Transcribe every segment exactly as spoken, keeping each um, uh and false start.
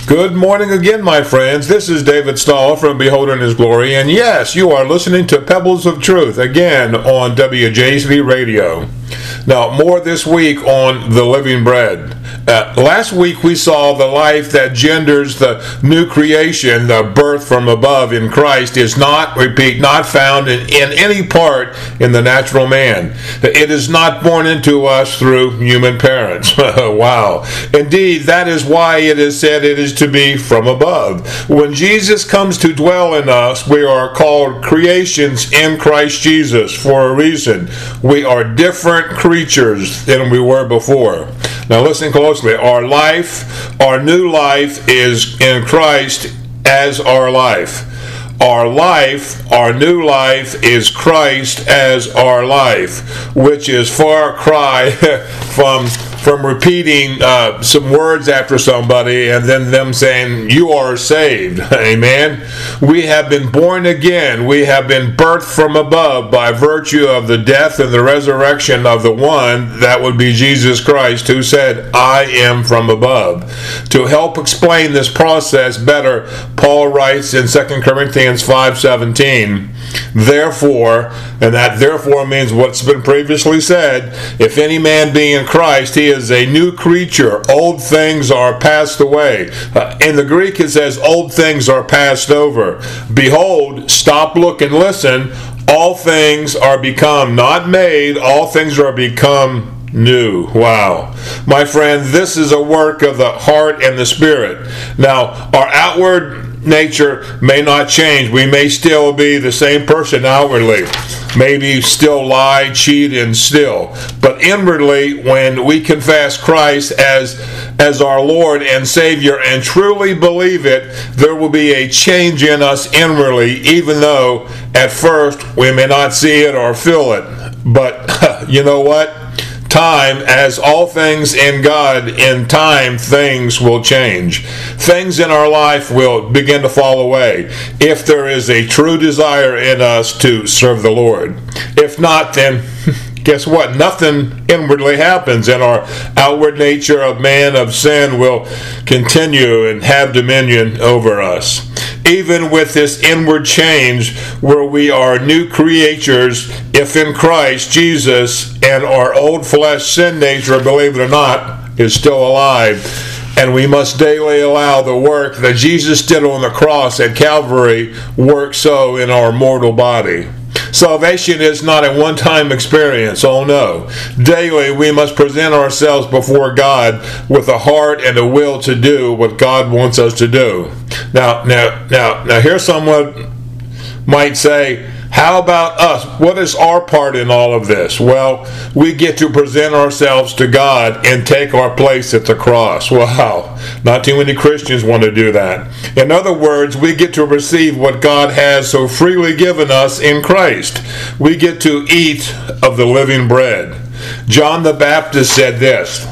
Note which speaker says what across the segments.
Speaker 1: Good morning again, my friends. This is David Stahl from Beholding His Glory, and yes, you are listening to Pebbles of Truth again on W J S V Radio. Now, more this week on The Living Bread. Uh, last week we saw the life that genders the new creation, the birth from above in Christ, is not, repeat, not found in, in any part in the natural man. It is not born into us through human parents. Wow. Indeed, that is why it is said it is to be from above. When Jesus comes to dwell in us, we are called creations in Christ Jesus for a reason. We are different creatures than we were before. Now listen closely. Our life, our new life is in Christ as our life. Our life, our new life is Christ as our life, which is far cry from from repeating uh, some words after somebody and then them saying, you are saved. Amen. We have been born again. We have been birthed from above by virtue of the death and the resurrection of the one, that would be Jesus Christ, who said, I am from above. To help explain this process better, Paul writes in Second Corinthians five seventeen, therefore, and that therefore means what's been previously said, if any man be in Christ, he is a new creature. Old things are passed away. Uh, in the Greek it says old things are passed over. Behold, stop, look, and listen. All things are become, not made, all things are become new. Wow. My friend, this is a work of the heart and the spirit. Now, our outward nature may not change. We may still be the same person outwardly. Maybe still lie, cheat, and steal. But inwardly, when we confess Christ as, as our Lord and Savior and truly believe it, there will be a change in us inwardly, even though at first we may not see it or feel it. But you know what? Time, as all things in God, in time things will change. Things in our life will begin to fall away if there is a true desire in us to serve the Lord. If not, then guess what? Nothing inwardly happens, and our outward nature of man of sin will continue and have dominion over us. Even with this inward change, where we are new creatures, if in Christ Jesus, and our old flesh sin nature, believe it or not, is still alive, and we must daily allow the work that Jesus did on the cross at Calvary work so in our mortal body. Salvation is not a one-time experience, oh no. Daily we must present ourselves before God with a heart and a will to do what God wants us to do. Now, now, now, now here someone might say, how about us? What is our part in all of this? Well, we get to present ourselves to God and take our place at the cross. Wow, not too many Christians want to do that. In other words, we get to receive what God has so freely given us in Christ. We get to eat of the living bread. John the Baptist said this,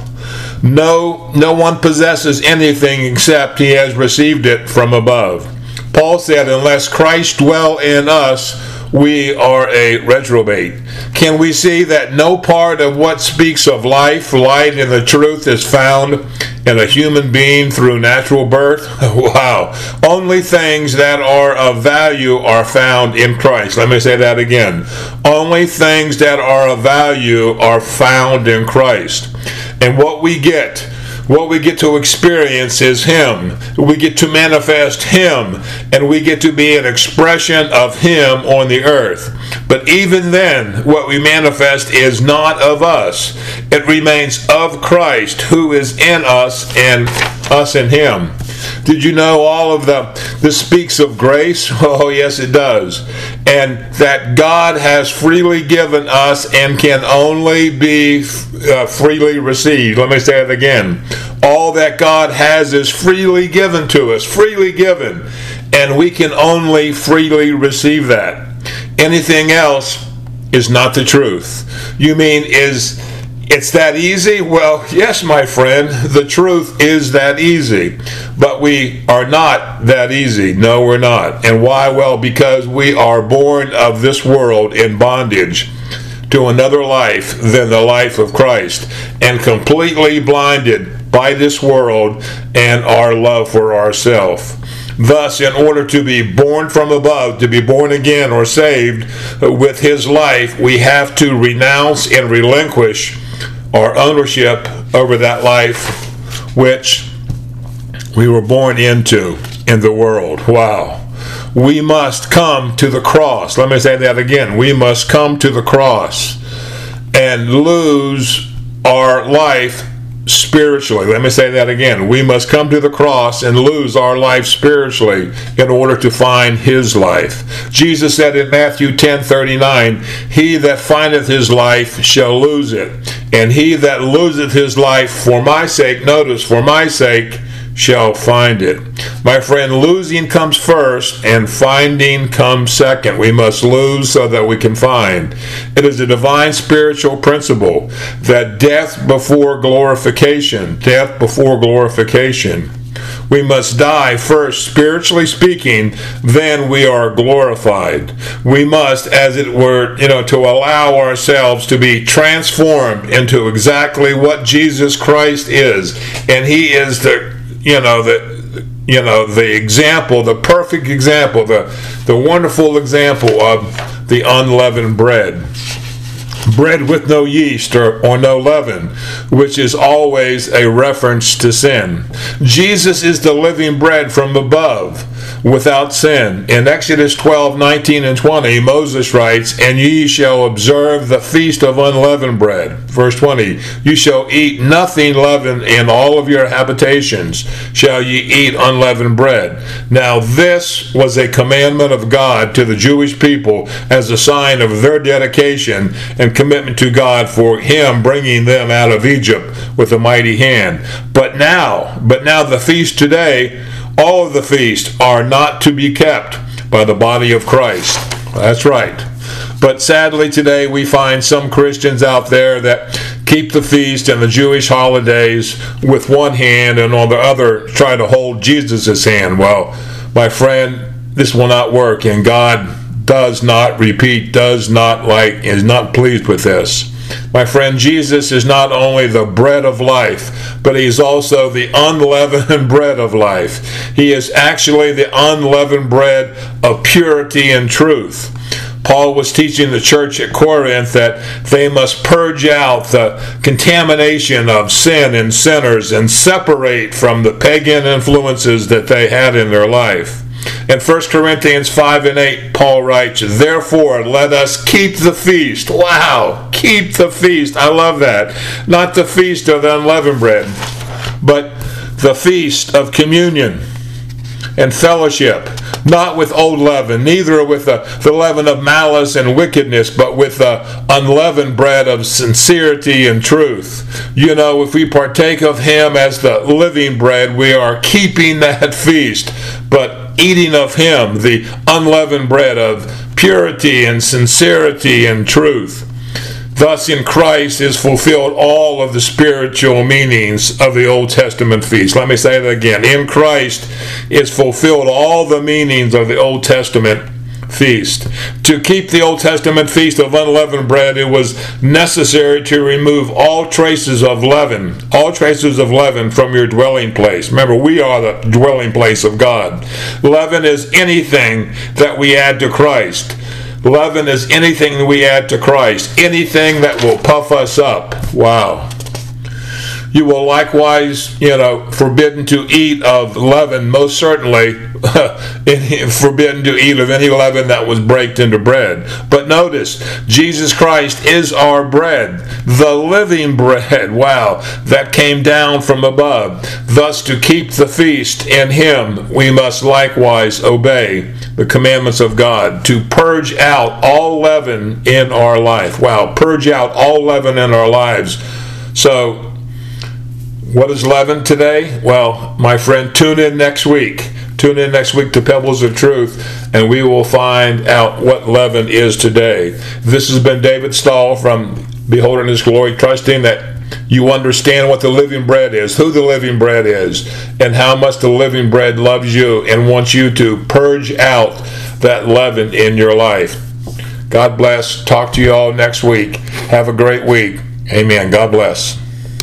Speaker 1: No, no one possesses anything except he has received it from above. Paul said, unless Christ dwell in us, we are a reprobate. Can we see that no part of what speaks of life, light, and the truth is found in a human being through natural birth? Wow. Only things that are of value are found in Christ. Let me say that again. Only things that are of value are found in Christ. And what we get What we get to experience is Him. We get to manifest Him, and we get to be an expression of Him on the earth. But even then, what we manifest is not of us. It remains of Christ, who is in us and us in Him. Did you know all of the, this speaks of grace? Oh, yes, it does. And that God has freely given us and can only be uh, freely received. Let me say it again. All that God has is freely given to us, freely given. And we can only freely receive that. Anything else is not the truth. You mean is it's that easy? Well, yes, my friend, the truth is that easy. But we are not that easy. No, we're not. And why? Well, because we are born of this world in bondage to another life than the life of Christ, and completely blinded by this world and our love for ourselves. Thus, in order to be born from above, to be born again or saved with his life, we have to renounce and relinquish our ownership over that life which we were born into in the world. Wow. We must come to the cross. Let me say that again. We must come to the cross and lose our life spiritually. Let me say that again. We must come to the cross and lose our life spiritually in order to find his life. Jesus said in Matthew ten thirty-nine, "He that findeth his life shall lose it, and he that loseth his life for my sake," notice, for my sake, shall find it. My friend, losing comes first and finding comes second. We must lose so that we can find. It is a divine spiritual principle that death before glorification, death before glorification. We must die first, spiritually speaking, then we are glorified. We must, as it were, you know, to allow ourselves to be transformed into exactly what Jesus Christ is. And he is the You know, the you know the example, the perfect example, the the wonderful example of the unleavened bread. Bread with no yeast or, or no leaven, which is always a reference to sin. Jesus is the living bread from above, without sin. In Exodus twelve, nineteen and twenty, Moses writes, "And ye shall observe the feast of unleavened bread." Verse twenty, "You shall eat nothing leavened in all of your habitations, shall ye eat unleavened bread." Now this was a commandment of God to the Jewish people as a sign of their dedication and commitment to God for him bringing them out of Egypt with a mighty hand. But now, but now the feast today, all of the feasts are not to be kept by the body of Christ. That's right. But sadly today we find some Christians out there that keep the feast and the Jewish holidays with one hand and on the other try to hold Jesus' hand. Well, my friend, this will not work, and God does not, repeat, does not like, is not pleased with this. My friend, Jesus is not only the bread of life, but he's also the unleavened bread of life. He is actually the unleavened bread of purity and truth. Paul was teaching the church at Corinth that they must purge out the contamination of sin and sinners and separate from the pagan influences that they had in their life. In First Corinthians five and eight, Paul writes, "Therefore, let us keep the feast." Wow, keep the feast. I love that. Not the feast of unleavened bread, but the feast of communion and fellowship. Not with old leaven, neither with the, the leaven of malice and wickedness, but with the unleavened bread of sincerity and truth. You know, if we partake of him as the living bread, we are keeping that feast, but eating of him, the unleavened bread of purity and sincerity and truth. Thus in Christ is fulfilled all of the spiritual meanings of the Old Testament feast. Let me say that again. In Christ is fulfilled all the meanings of the Old Testament feast. To keep the Old Testament feast of unleavened bread, it was necessary to remove all traces of leaven, all traces of leaven from your dwelling place. Remember, we are the dwelling place of God. Leaven is anything that we add to Christ. Leaven is anything that we add to Christ, anything that will puff us up. Wow. You will likewise, you know, forbidden to eat of leaven, most certainly forbidden to eat of any leaven that was baked into bread. But notice, Jesus Christ is our bread, the living bread, wow, that came down from above. Thus, to keep the feast in him, we must likewise obey the commandments of God, to purge out all leaven in our life. Wow, purge out all leaven in our lives. So, what is leaven today? Well, my friend, tune in next week. Tune in next week to Pebbles of Truth, and we will find out what leaven is today. This has been David Stahl from Beholding His Glory, trusting that you understand what the living bread is, who the living bread is, and how much the living bread loves you and wants you to purge out that leaven in your life. God bless. Talk to you all next week. Have a great week. Amen. God bless.